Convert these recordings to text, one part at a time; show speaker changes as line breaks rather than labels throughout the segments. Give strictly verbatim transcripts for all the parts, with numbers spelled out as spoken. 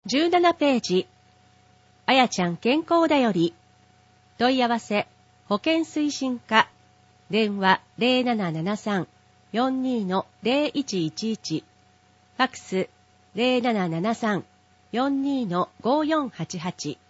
じゅうななページ、あやちゃん健康だより、問い合わせ、保健推進課、電話 ゼロななななさん よんに ゼロいちいちいち、ファックス ゼロななななさん よんに ごよんはちはち。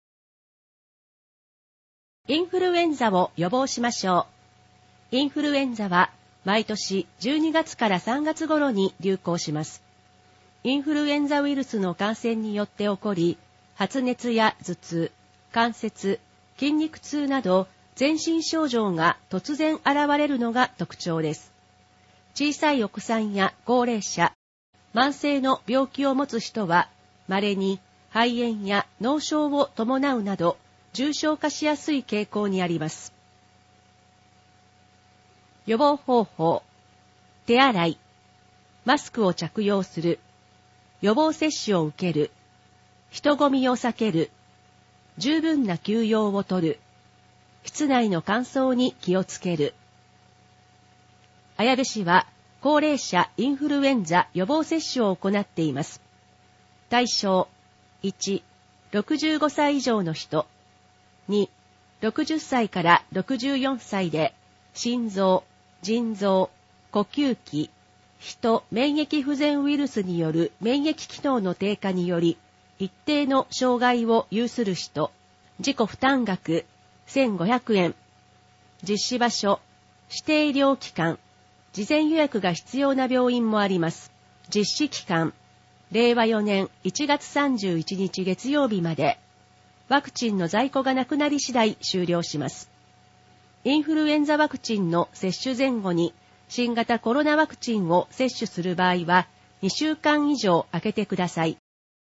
インフルエンザを予防しましょう。インフルエンザは毎年じゅうにがつからさんがつ頃に流行します。インフルエンザウイルスの感染によって起こり、発熱や頭痛、関節、筋肉痛など全身症状が突然現れるのが特徴です。小さいお子さんや高齢者、慢性の病気を持つ人は、稀に肺炎や脳症を伴うなど、重症化しやすい傾向にあります。予防方法、手洗い、マスクを着用する、予防接種を受ける、人混みを避ける、十分な休養をとる、室内の乾燥に気をつける。綾部市は高齢者インフルエンザ予防接種を行っています。対象、いち、ろくじゅうごさい以上の人、に、ろくじゅっさいからろくじゅうよんさいで心臓、腎臓、呼吸器、人免疫不全ウイルスによる免疫機能の低下により一定の障害を有する人、自己負担額せんごひゃくえん、実施場所、指定医療機関、事前予約が必要な病院もあります。実施期間、れいわよねんいちがつさんじゅういちにち月曜日まで。ワクチンの在庫がなくなり次第終了します。インフルエンザワクチンの接種前後に新型コロナワクチンを接種する場合はにしゅうかん以上空けてください。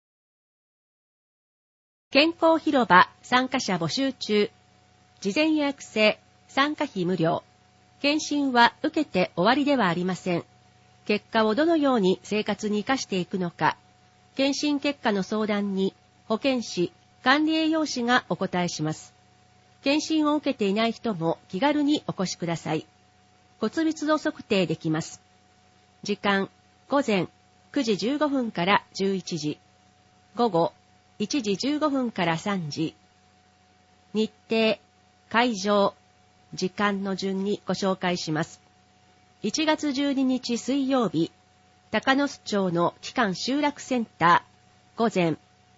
健康広場参加者募集中。事前予約制、参加費無料。検診は受けて終わりではありません。結果をどのように生活に生かしていくのか、検診結果の相談に保健師、管理栄養士がお答えします。検診を受けていない人も気軽にお越しください。骨密度測定できます。時間、午前くじじゅうごふんからじゅういちじ、午後いちじじゅうごふんからさんじ。日程、会場、時間の順にご紹介します。いちがつじゅうににち水曜日、高野須町の基幹集落センター、午前、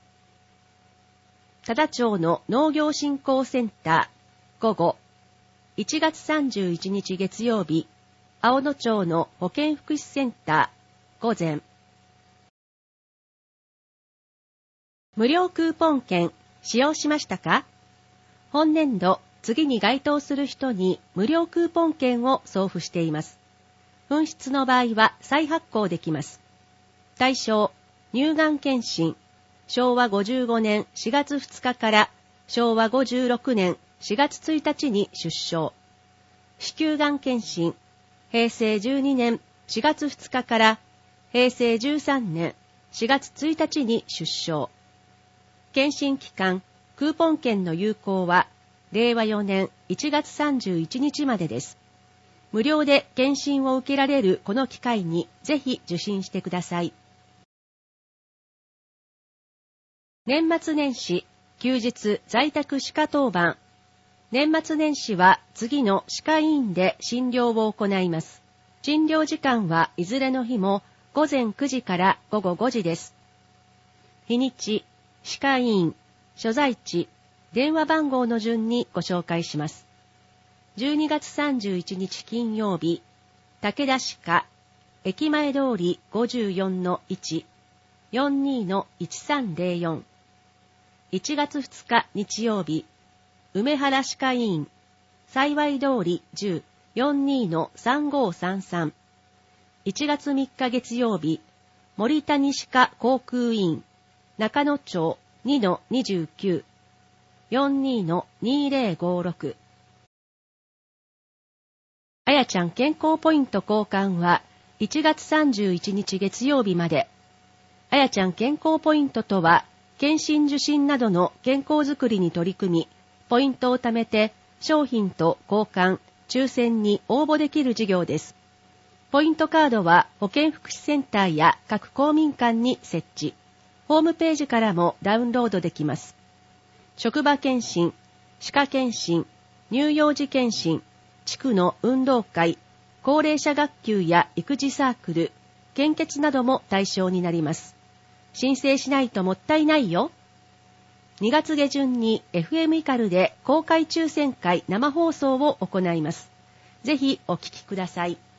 多田町の農業振興センター、午後、いちがつさんじゅういちにち月曜日、青野町の保健福祉センター、午前。無料クーポン券、使用しましたか？本年度、次に該当する人に無料クーポン券を送付しています。紛失の場合は再発行できます。対象、乳がん検診。しょうわごじゅうごねんしがつふつかからしょうわごじゅうろくねんしがつついたちに出生。子宮がん検診、へいせいじゅうにねんしがつふつかからへいせいじゅうさんねんしがつついたちに出生。検診期間、クーポン券の有効はれいわよねんいちがつさんじゅういちにちまでです。無料で検診を受けられるこの機会にぜひ受診してください。年末年始、休日在宅歯科当番。年末年始は次の歯科医院で診療を行います。診療時間はいずれの日もごぜんくじからごごごじです。日にち、歯科医院、所在地、電話番号の順にご紹介します。じゅうにがつさんじゅういちにち金曜日、武田歯科、駅前通り ごじゅうよんのいち、よんにのいちさんぜろよん。いちがつふつか日曜日、梅原歯科医院、幸通りじゅう、よんにのさんごさんさん。いちがつみっか月曜日、森谷歯科口腔医院、中野町にのにじゅうきゅう、よんにのにぜろごろく。あやちゃん健康ポイント交換はいちがつさんじゅういちにち月曜日まで。あやちゃん健康ポイントとは、検診受診などの健康づくりに取り組み、ポイントを貯めて商品と交換、抽選に応募できる事業です。ポイントカードは保健福祉センターや各公民館に設置。 ホームページからもダウンロードできます。職場検診、歯科検診、乳幼児検診、地区の運動会、高齢者学級や育児サークル、献血なども対象になります。申請しないともったいないよ。にがつ下旬に エフエム イカルで公開抽選会生放送を行います。ぜひお聞きください。